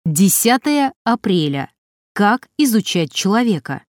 10 апреля. Как изучать человека?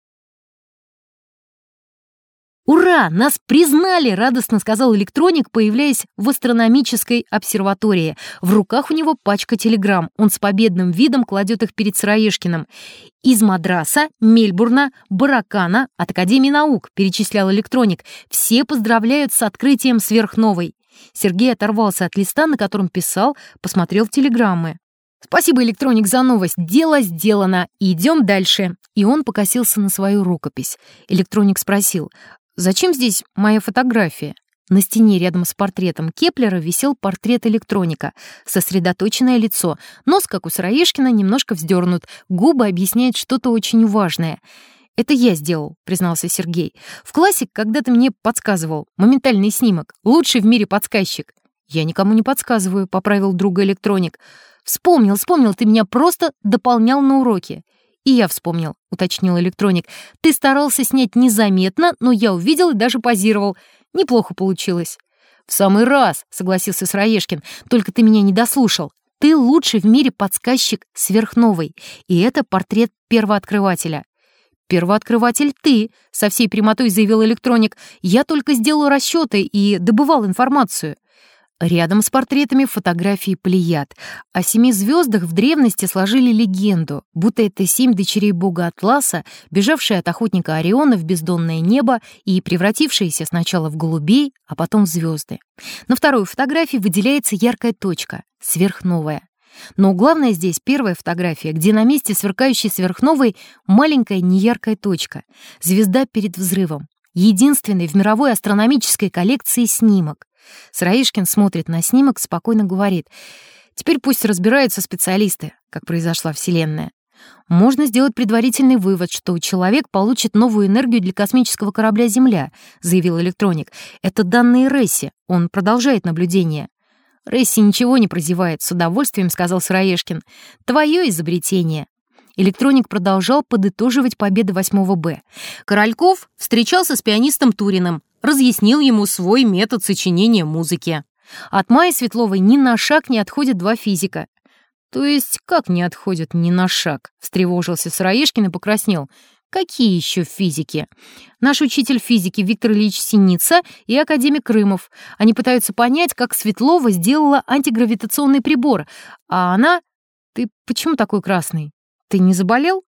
«Ура! Нас признали!» — радостно сказал электроник, появляясь в астрономической обсерватории. В руках у него пачка телеграмм. Он с победным видом кладет их перед Сыроежкиным. «Из Мадраса, Мельбурна, Баракана, от Академии наук», — перечислял электроник. «Все поздравляют с открытием сверхновой». Сергей оторвался от листа, на котором писал, посмотрел в телеграммы. «Спасибо, электроник, за новость. Дело сделано. Идем дальше». И он покосился на свою рукопись. Электроник спросил: «Зачем здесь моя фотография?» На стене рядом с портретом Кеплера висел портрет электроника. Сосредоточенное лицо. Нос, как у Сыроежкина, немножко вздернут. Губы объясняют что-то очень важное. «Это я сделал», — признался Сергей. «В классе когда-то мне подсказывал. Моментальный снимок. Лучший в мире подсказчик». «Я никому не подсказываю», — поправил друга электроник. «Вспомнил, ты меня просто дополнял на уроке». «И я вспомнил», — уточнил электроник. «Ты старался снять незаметно, но я увидел и даже позировал. Неплохо получилось». «В самый раз», — согласился Сыроежкин. «Только ты меня не дослушал. Ты лучший в мире подсказчик сверхновой. И это портрет первооткрывателя». «Первооткрыватель ты», — со всей прямотой заявил электроник. «Я только сделал расчеты и добывал информацию». Рядом с портретами фотографии Плеяд. О 7 звездах в древности сложили легенду, будто это 7 дочерей бога Атласа, бежавшие от охотника Ориона в бездонное небо и превратившиеся сначала в голубей, а потом в звезды. На второй фотографии выделяется яркая точка — сверхновая. Но главное здесь первая фотография, где на месте сверкающей сверхновой маленькая неяркая точка — звезда перед взрывом. Единственный в мировой астрономической коллекции снимок. Сыроежкин смотрит на снимок, спокойно говорит: «Теперь пусть разбираются специалисты, как произошла Вселенная. Можно сделать предварительный вывод, что человек получит новую энергию для космического корабля «Земля», — заявил электроник. «Это данные Ресси, он продолжает наблюдение». «Ресси ничего не прозевает», — с удовольствием сказал Сыроежкин. «Твое изобретение». Электроник продолжал подытоживать победы 8 Б. Корольков встречался с пианистом Туриным, разъяснил ему свой метод сочинения музыки. От Майи Светловой ни на шаг не отходят 2 физика. «То есть как не отходят ни на шаг?» — встревожился Сыроежкин и покраснел. «Какие еще физики?» «Наш учитель физики Виктор Ильич Синица и академик Крымов. Они пытаются понять, как Светлова сделала антигравитационный прибор, а она... Ты почему такой красный? Ты не заболел?»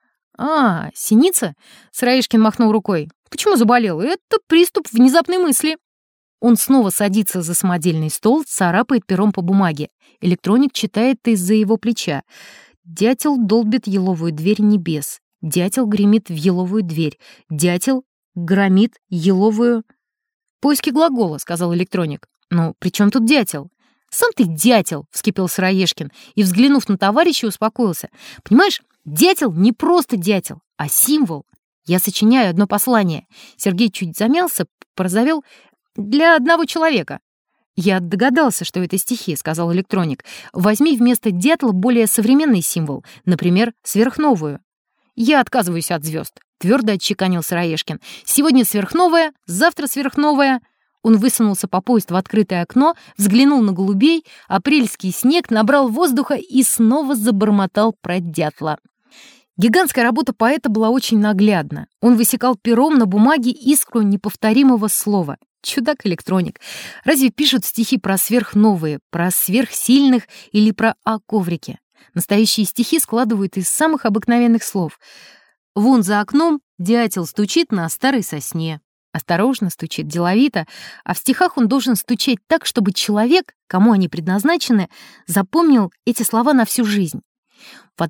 «А, Синица?» — Сыроежкин махнул рукой. «Почему заболел? Это приступ внезапной мысли». Он снова садится за самодельный стол, царапает пером по бумаге. Электроник читает из-за его плеча. «Дятел долбит еловую дверь небес. Дятел гремит в еловую дверь. Дятел громит еловую...» «Поиски глагола», — сказал электроник. «Ну, при чем тут дятел?» «Сам ты дятел!» — вскипел Сыроежкин и, взглянув на товарища, успокоился. «Понимаешь, дятел не просто дятел, а символ. Я сочиняю одно послание». Сергей чуть замялся, порозовел. «Для одного человека». «Я догадался, что это стихи», — сказал электроник. «Возьми вместо дятла более современный символ, например, сверхновую». «Я отказываюсь от звезд», — твердо отчеканил Сыроежкин. «Сегодня сверхновая, завтра сверхновая». Он высунулся по пояс в открытое окно, взглянул на голубей, апрельский снег набрал воздуха и снова забормотал про дятла. Гигантская работа поэта была очень наглядна. Он высекал пером на бумаге искру неповторимого слова. Чудак-электроник. Разве пишут стихи про сверхновые, про сверхсильных или про о-коврике? Настоящие стихи складывают из самых обыкновенных слов. «Вон за окном дятел стучит на старой сосне». Осторожно стучит, деловито, а в стихах он должен стучать так, чтобы человек, кому они предназначены, запомнил эти слова на всю жизнь. В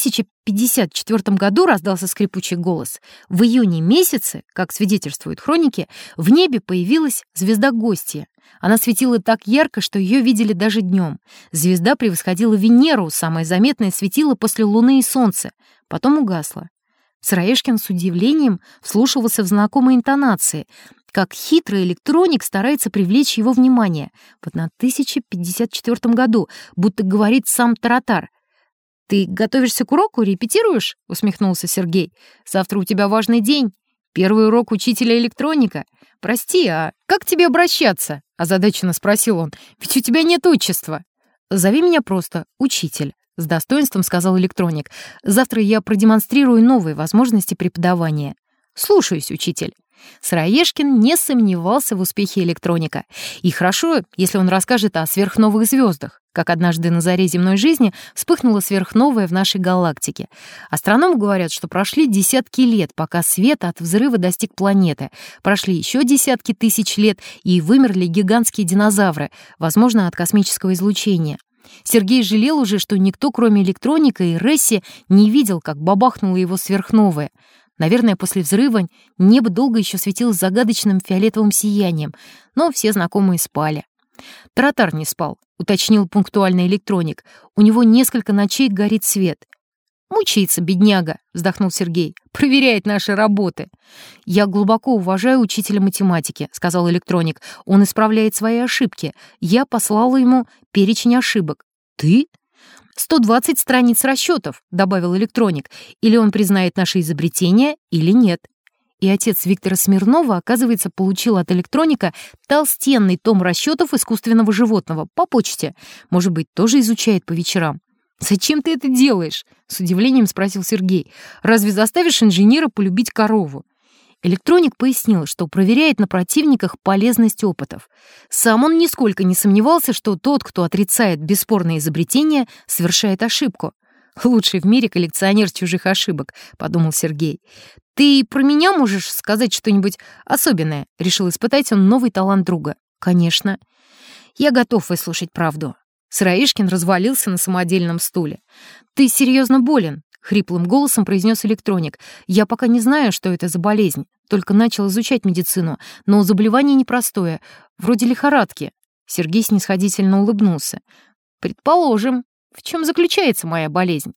1054 году раздался скрипучий голос. В июне месяце, как свидетельствуют хроники, в небе появилась звезда Гостья. Она светила так ярко, что ее видели даже днем. Звезда превосходила Венеру, самое заметное светило после Луны и Солнца, потом угасла. Сыроежкин с удивлением вслушивался в знакомые интонации, как хитрый электроник старается привлечь его внимание. В 1054 году, будто говорит сам Таратар. «Ты готовишься к уроку, репетируешь?» — усмехнулся Сергей. «Завтра у тебя важный день. Первый урок учителя электроника. Прости, а как к тебе обращаться?» — озадаченно спросил он. «Ведь у тебя нет отчества». «Зови меня просто учитель», — с достоинством сказал электроник. «Завтра я продемонстрирую новые возможности преподавания». «Слушаюсь, учитель». Сыроежкин не сомневался в успехе электроника. И хорошо, если он расскажет о сверхновых звездах, как однажды на заре земной жизни вспыхнула сверхновая в нашей галактике. Астрономы говорят, что прошли десятки лет, пока свет от взрыва достиг планеты. Прошли еще десятки тысяч лет, и вымерли гигантские динозавры, возможно, от космического излучения. Сергей жалел уже, что никто, кроме электроника и Ресси, не видел, как бабахнула его сверхновая. Наверное, после взрыва небо долго еще светилось загадочным фиолетовым сиянием, но все знакомые спали. «Тротар не спал», — уточнил пунктуальный электроник. «У него несколько ночей горит свет». «Мучается, бедняга», — вздохнул Сергей. «Проверяет наши работы». «Я глубоко уважаю учителя математики», — сказал электроник. «Он исправляет свои ошибки. Я послала ему перечень ошибок». «Ты?» 120 страниц расчетов», — добавил электроник. «Или он признает наше изобретение, или нет». И отец Виктора Смирнова, оказывается, получил от электроника толстенный том расчетов искусственного животного по почте. Может быть, тоже изучает по вечерам. «Зачем ты это делаешь?» — с удивлением спросил Сергей. «Разве заставишь инженера полюбить корову?» Электроник пояснил, что проверяет на противниках полезность опытов. Сам он нисколько не сомневался, что тот, кто отрицает бесспорное изобретение, совершает ошибку. «Лучший в мире коллекционер чужих ошибок», — подумал Сергей. «Ты про меня можешь сказать что-нибудь особенное?» — решил испытать он новый талант друга. «Конечно. Я готов выслушать правду». Сыроежкин развалился на самодельном стуле. «Ты серьезно болен?» — хриплым голосом произнес электроник. «Я пока не знаю, что это за болезнь. Только начал изучать медицину, но заболевание непростое, вроде лихорадки». Сергей снисходительно улыбнулся. «Предположим. В чем заключается моя болезнь?»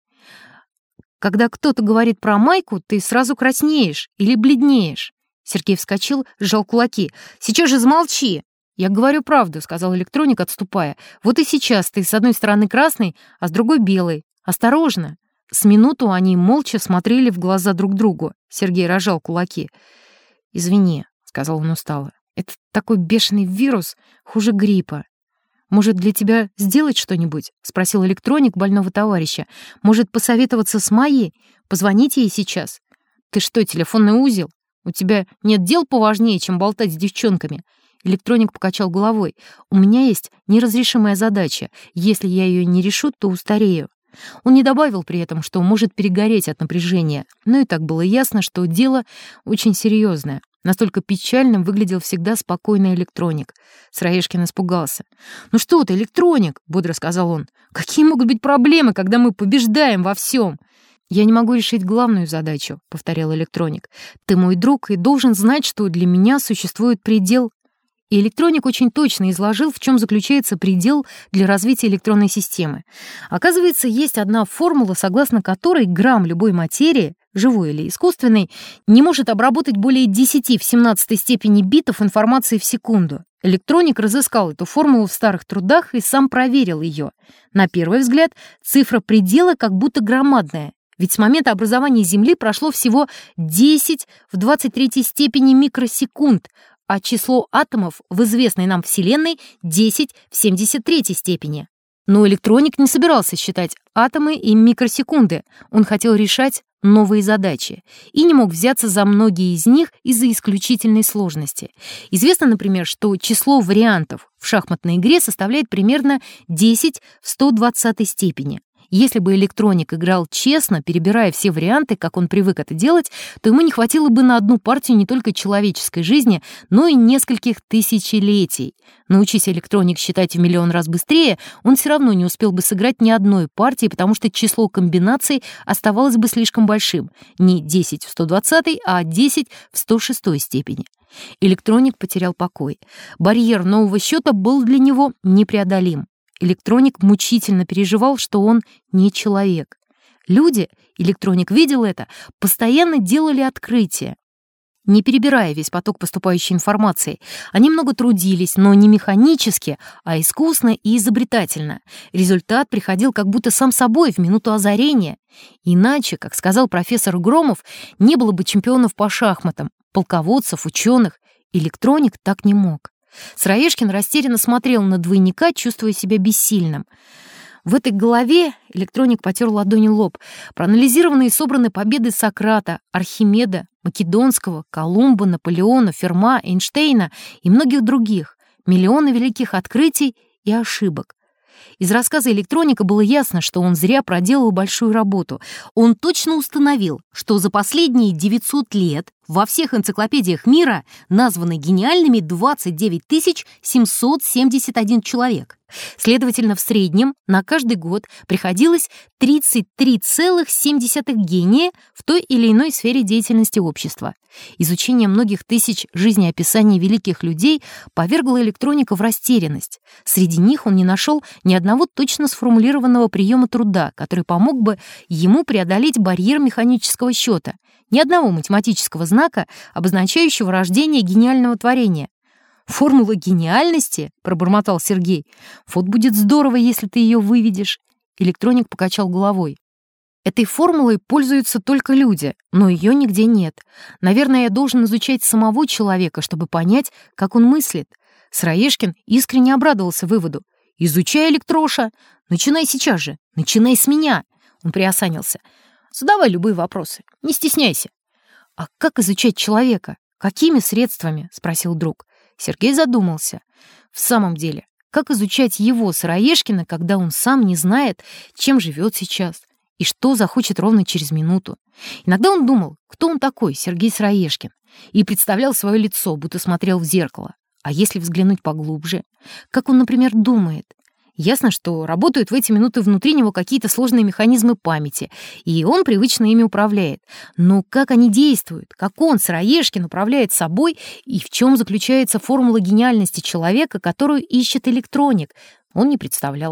«Когда кто-то говорит про майку, ты сразу краснеешь или бледнеешь». Сергей вскочил, сжал кулаки. «Сейчас же замолчи!» «Я говорю правду», — сказал электроник, отступая. «Вот и сейчас ты с одной стороны красный, а с другой белый. Осторожно!» С минуту они молча смотрели в глаза друг другу. Сергей разжал кулаки. «Извини», — сказал он устало. «Это такой бешеный вирус, хуже гриппа». «Может, для тебя сделать что-нибудь?» — спросил электроник больного товарища. «Может, посоветоваться с Майей? Позвонить ей сейчас?» «Ты что, телефонный узел? У тебя нет дел поважнее, чем болтать с девчонками?» Электроник покачал головой. «У меня есть неразрешимая задача. Если я ее не решу, то устарею». Он не добавил при этом, что может перегореть от напряжения, но и так было ясно, что дело очень серьезное. Настолько печальным выглядел всегда спокойный электроник. Сыроежкин испугался. «Ну что ты, электроник?» — бодро сказал он. «Какие могут быть проблемы, когда мы побеждаем во всем?» «Я не могу решить главную задачу», — повторял электроник. «Ты мой друг и должен знать, что для меня существует предел». И электроник очень точно изложил, в чем заключается предел для развития электронной системы. Оказывается, есть одна формула, согласно которой грамм любой материи, живой или искусственной, не может обработать более 10 в 17 степени битов информации в секунду. Электроник разыскал эту формулу в старых трудах и сам проверил ее. На первый взгляд, цифра предела как будто громадная. Ведь с момента образования Земли прошло всего 10 в 23 степени микросекунд, а число атомов в известной нам Вселенной 10 в 73 степени. Но электроник не собирался считать атомы и микросекунды. Он хотел решать новые задачи и не мог взяться за многие из них из-за исключительной сложности. Известно, например, что число вариантов в шахматной игре составляет примерно 10 в 120 степени. Если бы электроник играл честно, перебирая все варианты, как он привык это делать, то ему не хватило бы на одну партию не только человеческой жизни, но и нескольких тысячелетий. Научись электроник считать в миллион раз быстрее, он все равно не успел бы сыграть ни одной партии, потому что число комбинаций оставалось бы слишком большим. Не 10 в 120, а 10 в 106 степени. Электроник потерял покой. Барьер нового счета был для него непреодолим. Электроник мучительно переживал, что он не человек. Люди, электроник видел это, постоянно делали открытия, не перебирая весь поток поступающей информации. Они много трудились, но не механически, а искусно и изобретательно. Результат приходил как будто сам собой в минуту озарения. Иначе, как сказал профессор Громов, не было бы чемпионов по шахматам, полководцев, ученых. Электроник так не мог. Сыроежкин растерянно смотрел на двойника, чувствуя себя бессильным. В этой голове электроник потер ладонью лоб. Проанализированы и собраны победы Сократа, Архимеда, Македонского, Колумба, Наполеона, Ферма, Эйнштейна и многих других. Миллионы великих открытий и ошибок. Из рассказа электроника было ясно, что он зря проделал большую работу. Он точно установил, что за последние 900 лет во всех энциклопедиях мира названы гениальными 29 771 человек. Следовательно, в среднем на каждый год приходилось 33,7 гения в той или иной сфере деятельности общества. Изучение многих тысяч жизнеописаний великих людей повергло электроника в растерянность. Среди них он не нашел ни одного точно сформулированного приема труда, который помог бы ему преодолеть барьер механического счета, ни одного математического знака, обозначающего рождение гениального творения. «Формула гениальности?» — пробормотал Сергей. «Вот будет здорово, если ты ее выведешь». Электроник покачал головой. Этой формулой пользуются только люди, но ее нигде нет. Наверное, я должен изучать самого человека, чтобы понять, как он мыслит. Сыроежкин искренне обрадовался выводу. «Изучай, электроша! Начинай сейчас же! Начинай с меня!» Он приосанился. «Задавай любые вопросы, не стесняйся». «А как изучать человека? Какими средствами?» — спросил друг. Сергей задумался. В самом деле, как изучать его, Сыроежкина, когда он сам не знает, чем живет сейчас и что захочет ровно через минуту? Иногда он думал, кто он такой, Сергей Сыроежкин, и представлял свое лицо, будто смотрел в зеркало. А если взглянуть поглубже? Как он, например, думает? Ясно, что работают в эти минуты внутри него какие-то сложные механизмы памяти, и он привычно ими управляет. Но как они действуют? Как он, Сыроежкин, управляет собой? И в чем заключается формула гениальности человека, которую ищет электроник? Он не представлял.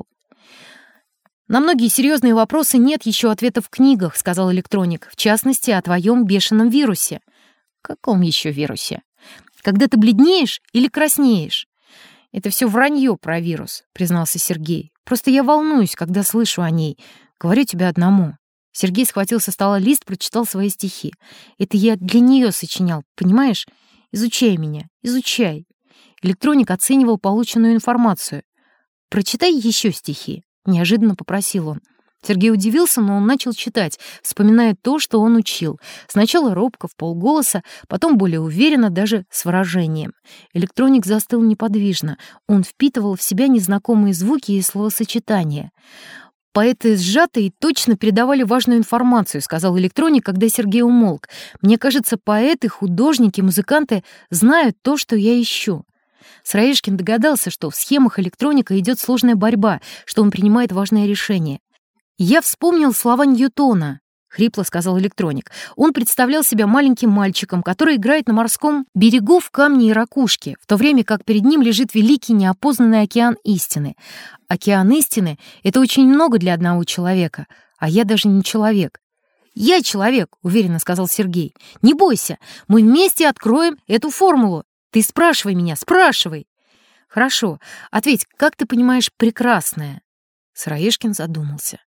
«На многие серьезные вопросы нет еще ответов в книгах», — сказал электроник, «в частности, о твоем бешеном вирусе». «Каком еще вирусе?» «Когда ты бледнеешь или краснеешь?» «Это все вранье про вирус», — признался Сергей. «Просто я волнуюсь, когда слышу о ней. Говорю тебе одному». Сергей схватил со стола лист, прочитал свои стихи. «Это я для нее сочинял, понимаешь? Изучай меня, изучай». Электроник оценивал полученную информацию. «Прочитай еще стихи», — неожиданно попросил он. Сергей удивился, но он начал читать, вспоминая то, что он учил. Сначала робко, вполголоса, потом более уверенно, даже с выражением. Электроник застыл неподвижно. Он впитывал в себя незнакомые звуки и словосочетания. «Поэты сжато и точно передавали важную информацию», — сказал электроник, когда Сергей умолк. «Мне кажется, поэты, художники, музыканты знают то, что я ищу». Сыроежкин догадался, что в схемах электроника идет сложная борьба, что он принимает важное решение. «Я вспомнил слова Ньютона», — хрипло сказал электроник. Он представлял себя маленьким мальчиком, который играет на морском берегу в камне и ракушке, в то время как перед ним лежит великий неопознанный океан истины. Океан истины — это очень много для одного человека, а я даже не человек. «Я человек», — уверенно сказал Сергей. «Не бойся, мы вместе откроем эту формулу. Ты спрашивай меня, спрашивай». «Хорошо, ответь, как ты понимаешь прекрасное?» Сыроежкин задумался.